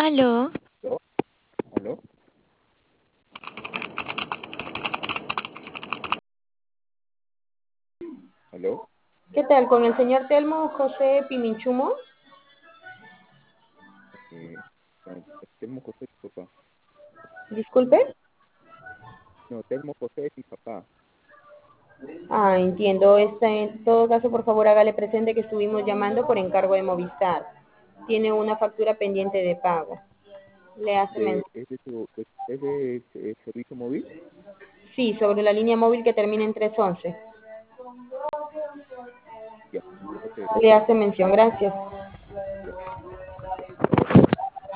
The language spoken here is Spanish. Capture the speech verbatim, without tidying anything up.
Aló, ¿Aló? ¿Aló? ¿Aló? ¿Qué tal? ¿Con el señor Telmo José Piminchumo? Eh, no, Telmo José es mi papá. Disculpe. No, Telmo José es mi papá. Ah, entiendo. Este, en todo caso, por favor, hágale presente que estuvimos llamando por encargo de Movistar. Tiene una factura pendiente de pago. Le hace De, mención. ¿es de, su, de- es de, eh, servicio móvil? Sí, sobre la línea móvil que termina en trescientos once. Ya, déjate, Le hace mención. Gracias.